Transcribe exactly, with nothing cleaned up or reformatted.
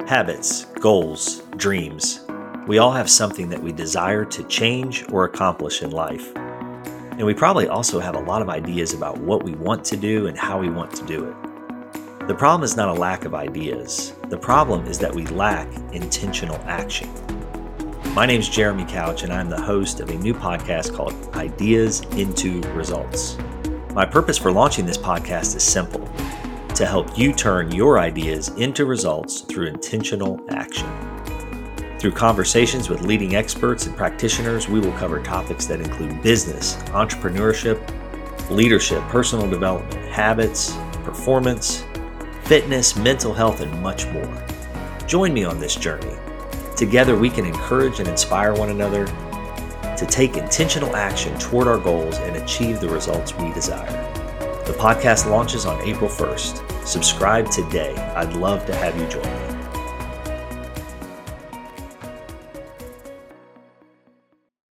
Habits, goals, dreams. We all have something that we desire to change or accomplish in life. And we probably also have a lot of ideas about what we want to do and how we want to do it. The problem is not a lack of ideas. The problem is that we lack intentional action. My name is Jeremy Couch, and I'm the host of a new podcast called Ideas into Results. My purpose for launching this podcast is simple: to help you turn your ideas into results through intentional action. Through conversations with leading experts and practitioners, we will cover topics that include business, entrepreneurship, leadership, personal development, habits, performance, fitness, mental health, and much more. Join me on this journey. Together, we can encourage and inspire one another to take intentional action toward our goals and achieve the results we desire. The podcast launches on April first. Subscribe today. I'd love to have you join me.